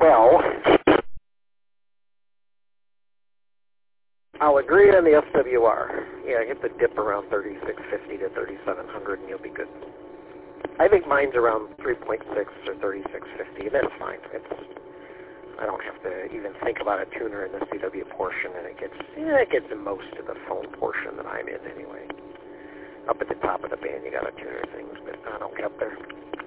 Well, I'll agree on the SWR. Yeah, hit the dip around 3650 to 3700 and you'll be good. I think mine's around 3.6 or 3650, and that's fine. I don't have to even think about a tuner in the CW portion, and it gets most of the phone portion that I'm in anyway. Up at the top of the band, you got to tuner things, but I don't get up there.